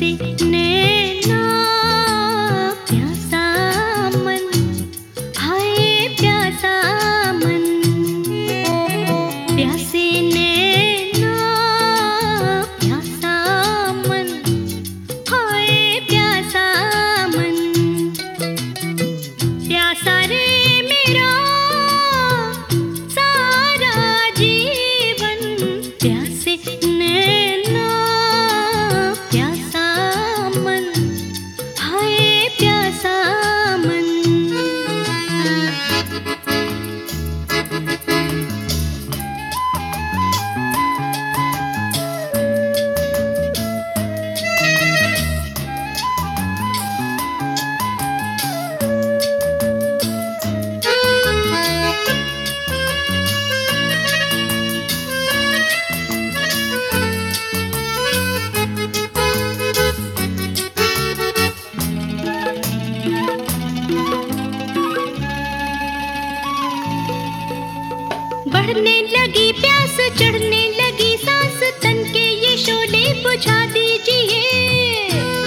बढ़ने लगी प्यास, चढ़ने लगी सांस, तन के ये शोले बुझा दीजिए।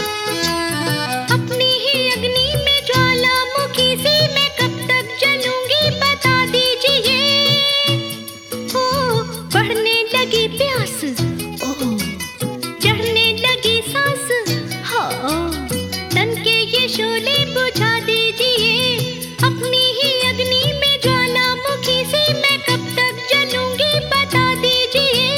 अपनी ही अग्नि में ज्वालामुखी सी मैं कब तक जलूंगी बता दीजिए। ओ बढ़ने लगी प्यास, ओ चढ़ने लगी सांस, हाँ तन के ये शोले बुझा दीजिए। अपनी ही अग्नि में ज्वालामुखी सी मैं कब तक जलूंगी बता दीजिए।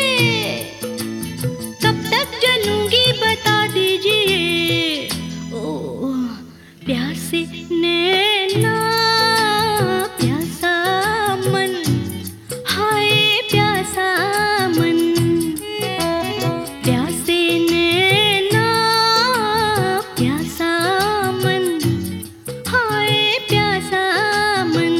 कब तक जलूंगी बता दीजिए। ओ प्यासे नैना, प्यासा मन, हाय प्यासा मन। प्यासे नैना, प्यासा मन, हाय प्यासा मन।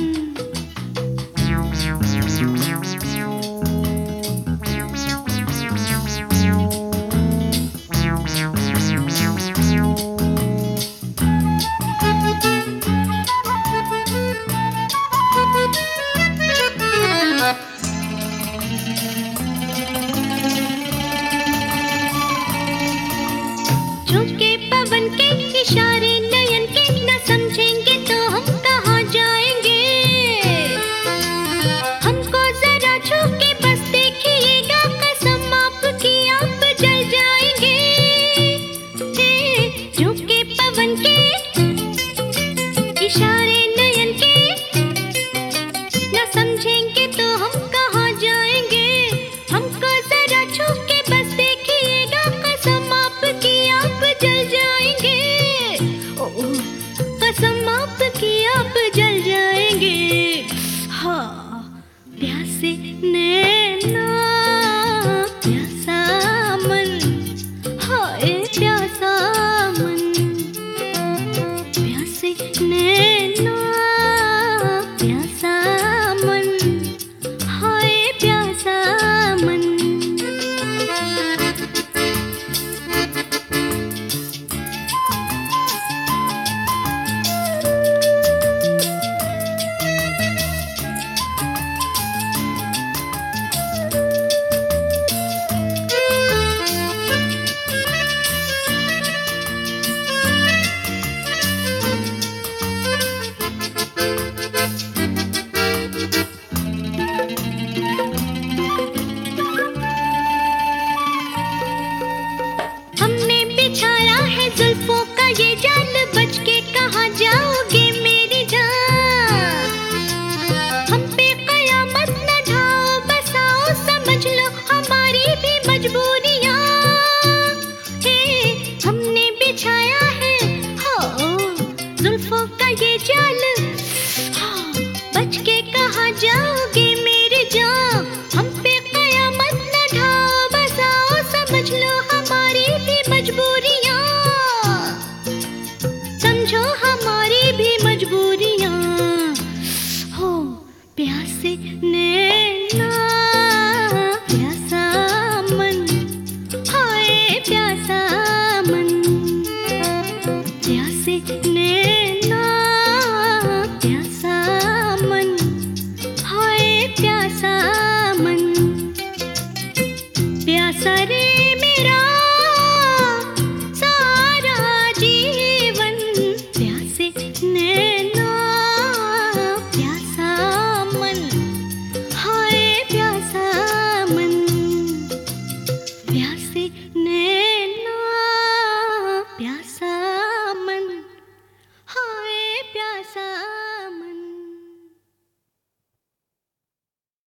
झोंके पवन के इशारे नयन के न समझेंगे तो हम कहाँ जाएंगे। हमको जरा छू के बस देखिएगा, कसम आपकी आप जल जाएंगे। झोंके पवन के इशारे नयन के न समझेंगे तो हम कहाँ जाएंगे। हमको जरा छू के बस देखिएगा, कसम आपकी आप जल जाएंगे। ओ कसम आपकी आप जल जाएंगे। हाँ प्यासे नैना, प्यासा मन, हाय प्यासा मन। प्यासे नैना, प्यासा मन, हाय प्यासा मन। हमने बिछाया है जुल्फों का ये जाल, बच के कहाँ जाओगे मेरी जान। हम पे कयामत न ढाओ, बसाओ समझ लो हमारी भी मजबूरियाँ। हमने बिछाया है हो जुल्फों का ये जाल, हाँ, बच के कहाँ जाओगे मेरी जान। हम पे कयामत न ढाओ, बसाओ समझ लो हमारी भी मजबूरियाँ। समझो हमारी भी मजबूरियाँ। हो प्यासे नैना, प्यासा मन, हाय प्यासा मन। प्यासे नैना, प्यासा मन, हाय प्यासा मन। प्यासा रे